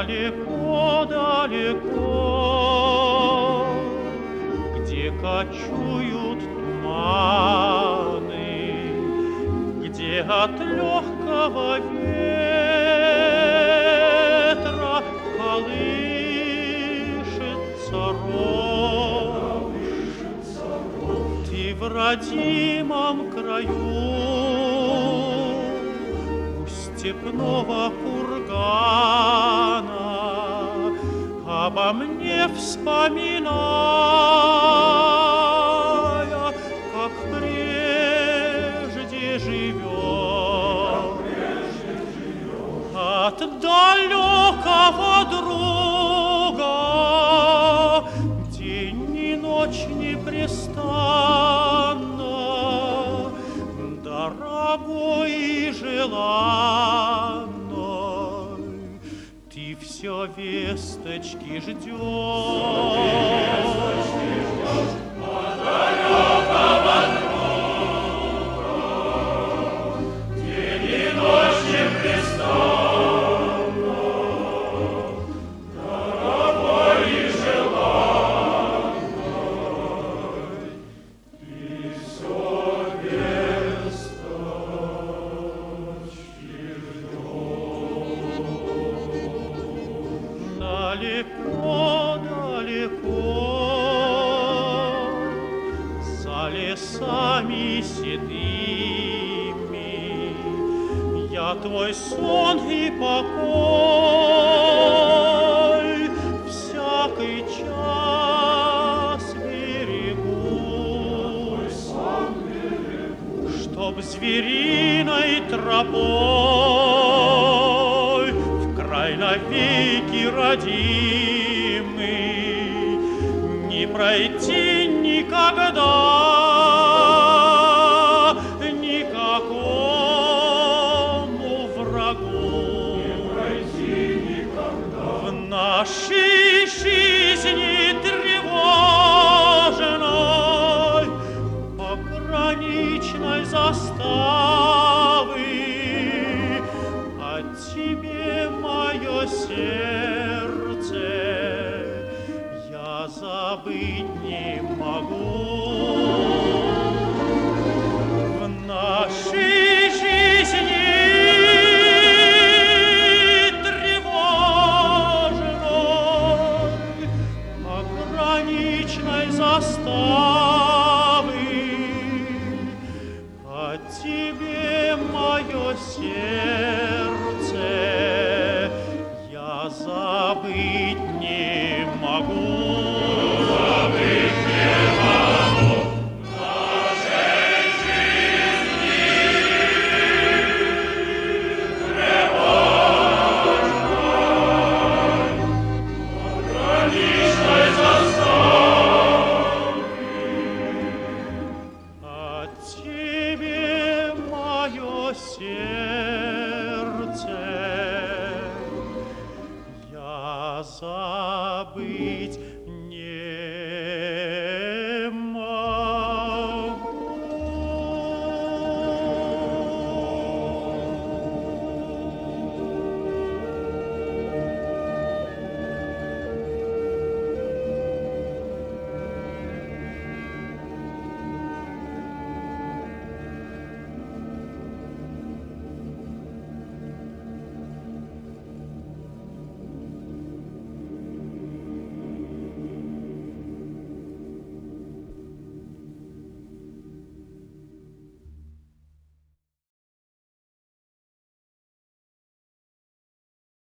Далеко-далеко, где кочуют туманы, где от легкого ветра колышется рожь. Ты в родимом краю у степного кургана обо мне вспоминая, как прежде живет, от далекого друга день и ночь непрестанно, дорогой и желанный. Ты все весточки ждешь, от далекого друга, день и ночь непрестанно, дорогой и желанный. Ты все весточки ждешь. Далеко-далеко, за лесами седыми, я твой сон и покой всякий час берегу, чтоб звериной тропой в край навеки родимый не пройти никогда никакому врагу. Не пройти никогда в нашей жизни тревожной, пограничной заставы. От тебе мое сердце я забыть не могу. В нашей жизни тревожной, пограничной заставы, от тебе мое сердце я забыть не могу.